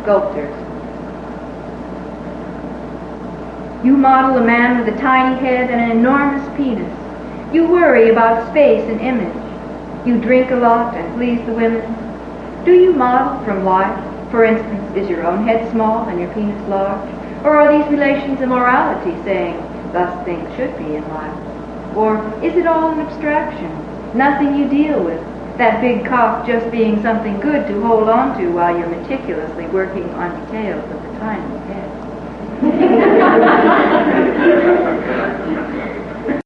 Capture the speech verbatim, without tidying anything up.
sculptors. You model a man with a tiny head and an enormous penis. You worry about space and image. You drink a lot and please the women. Do you model from life? For instance, is your own head small and your penis large? Or are these relations of morality saying, thus things should be in life? Or is it all an abstraction, nothing you deal with, that big cock just being something good to hold on to while you're meticulously working on details of the tiny head?